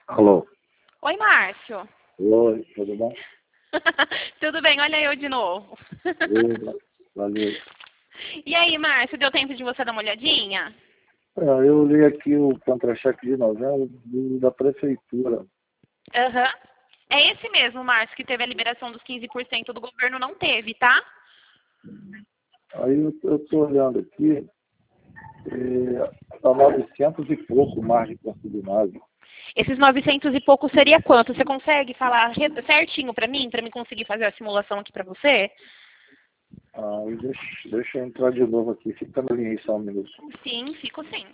Alô? Oi, Márcio. Oi, tudo bom? Tudo bem? Olha eu de novo. Opa, valeu. E aí, Márcio, deu tempo de você dar uma olhadinha? Eu li aqui o contra-cheque de novembro da prefeitura. Aham. É esse mesmo, Márcio, que teve a liberação dos 15% do governo, não teve, tá? Aí eu estou olhando aqui, está 900 e pouco mais de custo de nave. Esses 900 e pouco seria quanto? Você consegue falar certinho para mim conseguir fazer a simulação aqui para você? Aí deixa eu entrar de novo aqui, fica na linha aí só um minuto. Sim, fico sim.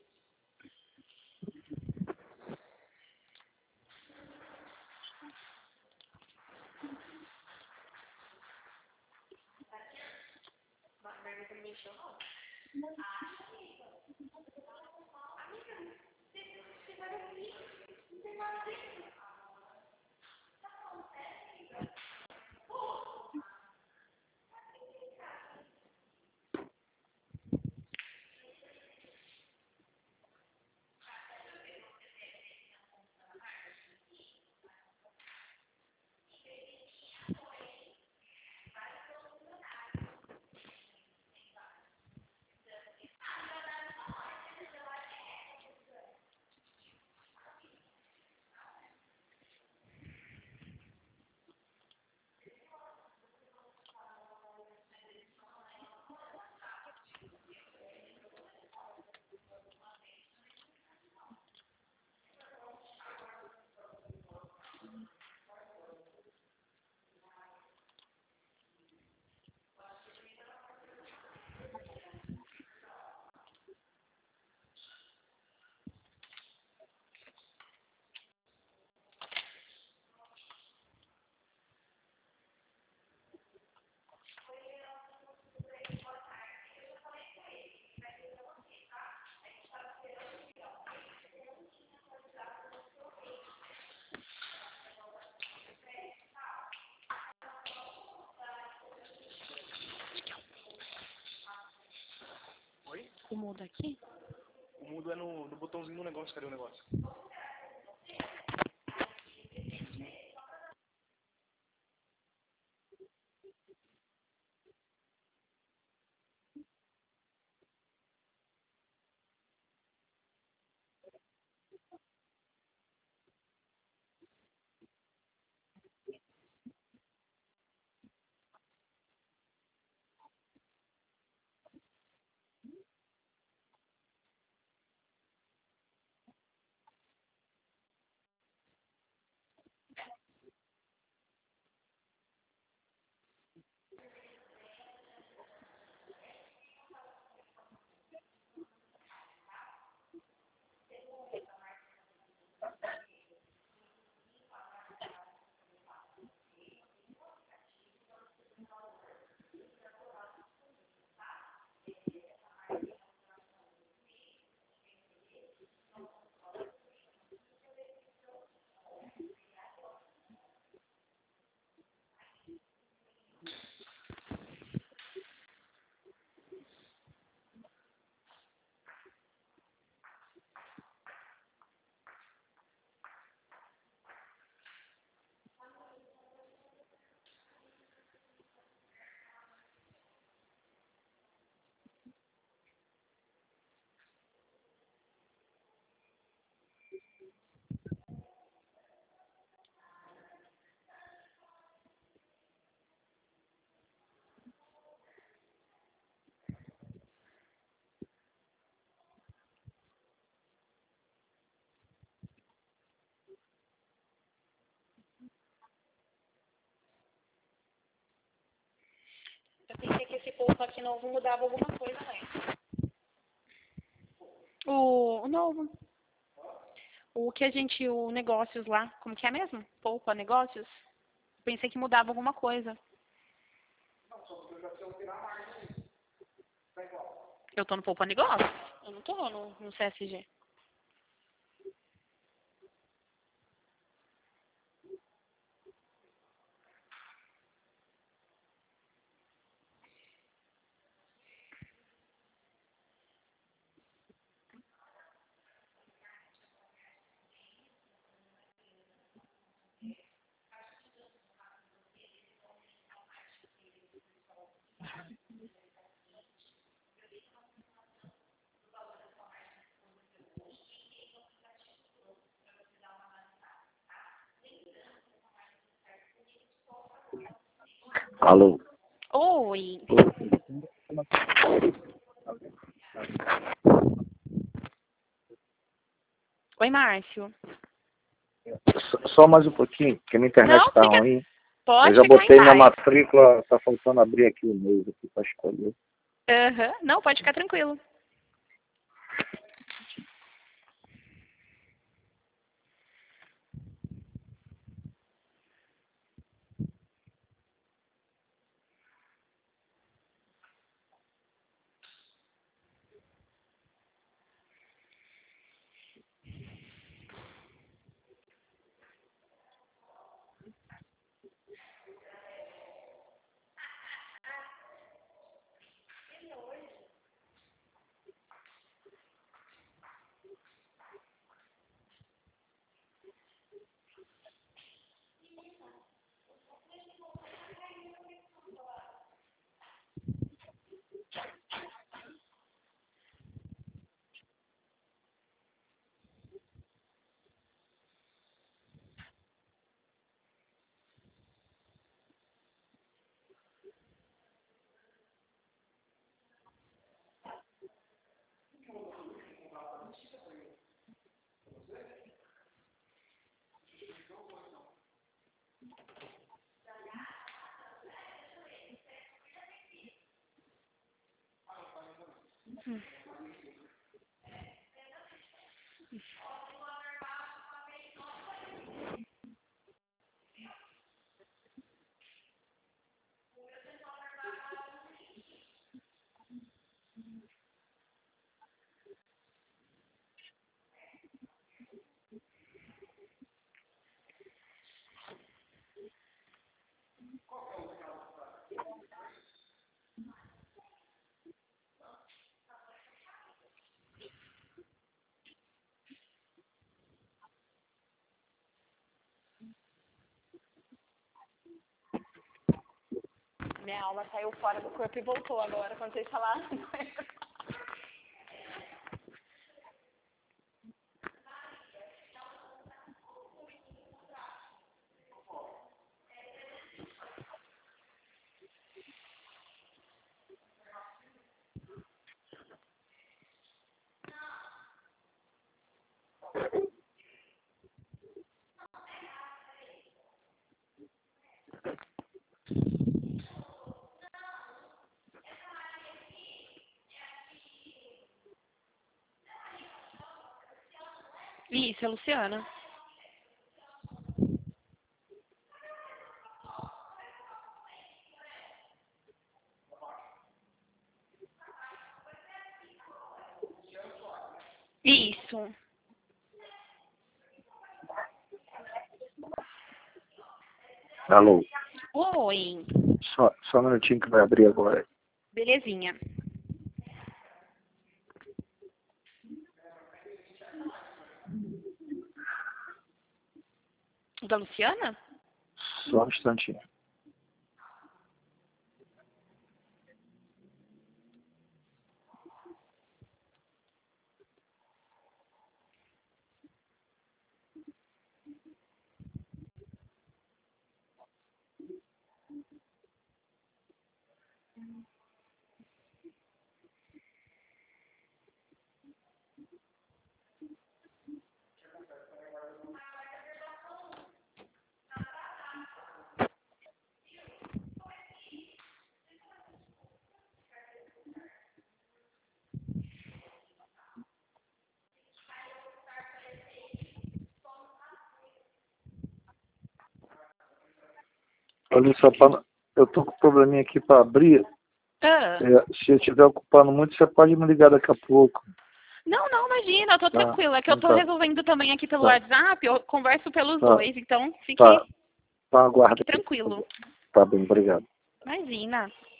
Oi? O mudo aqui? O mudo é no botãozinho do negócio. Cadê o negócio? Eu pensei que esse pouco aqui novo mudava alguma coisa, né? O novo. O que a gente, o negócios lá, como que é mesmo? Poupa negócios? Pensei que mudava alguma coisa. Eu tô no Poupa Negócios? Eu não tô no CSG. Alô? Oi. Oi, Márcio. Só mais um pouquinho, porque minha internet Não, tá fica... ruim. Pode Eu já ficar em botei minha paz. matrícula, tá faltando abrir aqui o mês aqui pra escolher. Aham. Não, pode ficar tranquilo. Minha alma saiu fora do corpo e voltou agora, quando vocês falaram. Isso, é a Luciana. Isso. Alô? Oi. Só um minutinho que vai abrir agora. Belezinha. O da Luciana? Só um instantinho. Olha só, eu tô com um probleminha aqui para abrir. Ah. Se eu estiver ocupando muito, você pode me ligar daqui a pouco. Não, imagina, eu tô tranquila. É que eu tô Tá. resolvendo também aqui pelo Tá. WhatsApp, eu converso pelos Tá. dois, então fique Tá, aguarda. tranquilo. Tá bem, obrigado. Imagina.